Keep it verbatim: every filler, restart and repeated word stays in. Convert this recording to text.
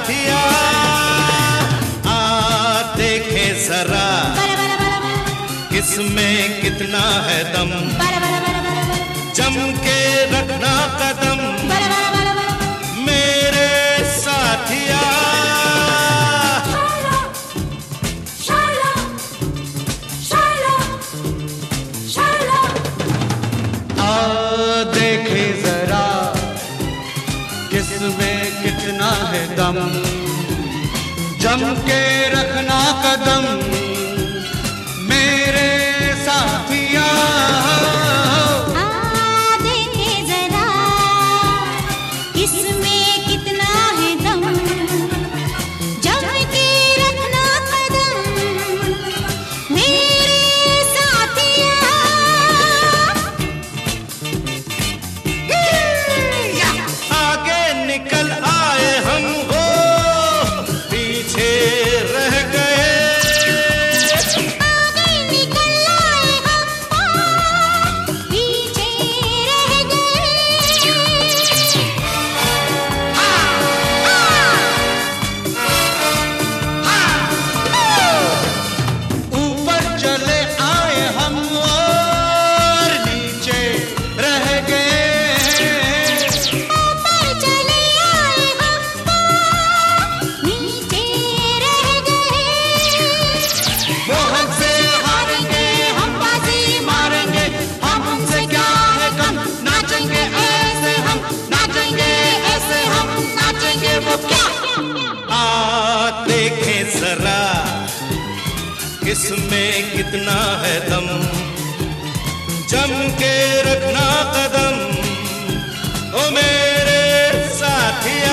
साथिया आ देखे जरा किसमें कितना है दम, जम के रखना कदम मेरे साथिया। आ देखे जरा किसमें कितना है दम, जम के रखना कदम मेरे साथिया। आ देखे जरा किसमें कितना है दम, जम के रखना कदम मेरे साथिया। आगे निकल आए हम हो पीछे रह गए, आगे निकल आए हम पीछे रह गए। ऊपर चले आए हम और नीचे रह गए, ऊपर चले आए हम नीचे रह गए। वो हमसे हारेंगे हम बाजी मारेंगे, हम उनसे क्या है कम, नाचेंगे ऐसे हम नाचेंगे ऐसे हम नाचेंगे वो क्या। आ देखे जरा किसमें कितना है दम, जम के रखना कदम ओ मेरे साथिया।